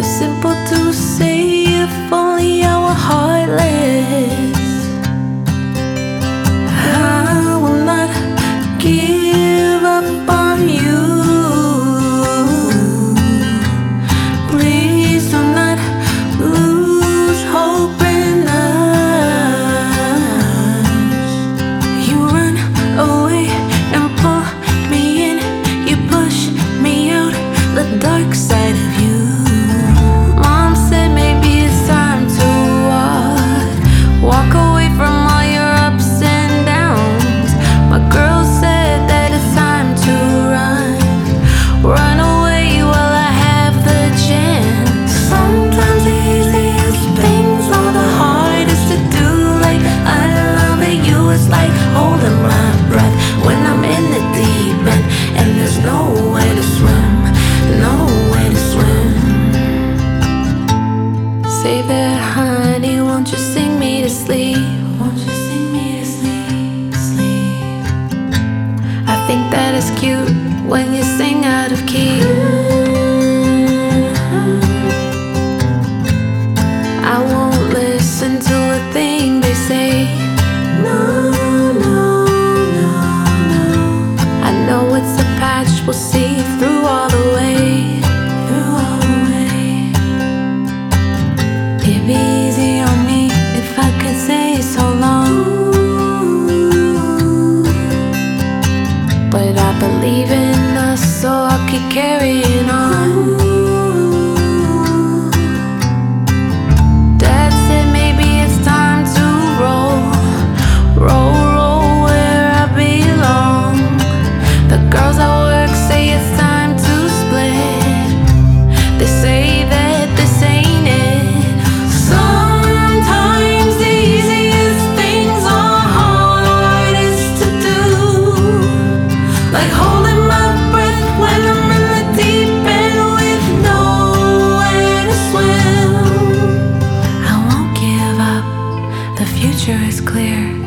simple to say, if only I were heartless. I will not give up on you. Please do not lose hope in us. You run away and pull me in. You push me out the dark side of you. Mom said maybe it's time to walk away from all your ups and downs. My girl said that it's time to run away while I have the chance. Sometimes the easiest things are the hardest to do. Like I love you, it's like holding my breath when I'm in the deep end and there's nowhere to swim, nowhere to swim. Say that, honey, won't you sing me to sleep? Won't you sing me to sleep, sleep? I think that is cute when you sing out of key. I won't listen to a thing they say. No, no, no, no. I know it's a patch we'll see through all the way, through all the way. It'd be easy on me if I could say so long. But I believe in us, so I'll keep carrying on. Dad said maybe it's time to roll where I belong. The girls at work say it's time to split. They say that this ain't it. Sometimes the easiest things are hardest to do. Like holding my breath when I'm in the deep end with nowhere to swim. I won't give up, the future is clear.